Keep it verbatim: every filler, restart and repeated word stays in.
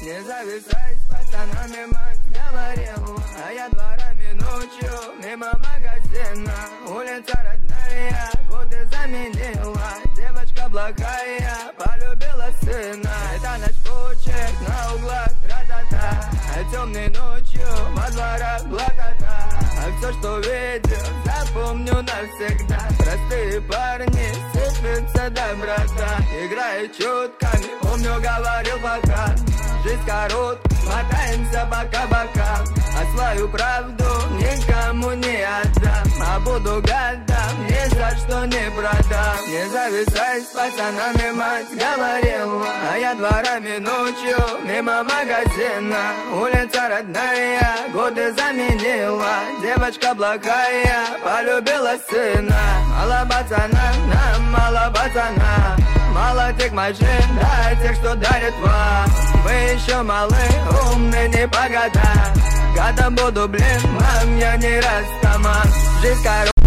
Не зависай с пацанами, мать говорила. А я дворами ночью мимо магазина. Улица родная, годы заменила. Девочка благая, полюбила сына. Это наш почерк на углах, тра-та-та. А темной ночью во дворах блокота. А все, что видел, запомню навсегда. Простые парни сыплются доброта. Играет чутками, помню, говорил пока. Жизнь коротка, мотаемся бока-бока. А свою правду никому не отдам. А буду годам, ни за что не продам. Не зависай с пацанами, мать говорила. А я дворами ночью мимо магазина. Улица родная, годы заменила. Девочка благая, полюбила сына. Мало пацана, нам мало пацана. Мало тех машин, да тех, что дарят вам. Вы еще малы, умны не по годам. Годом буду, блин, мам, я не растаман. Жизнь короче.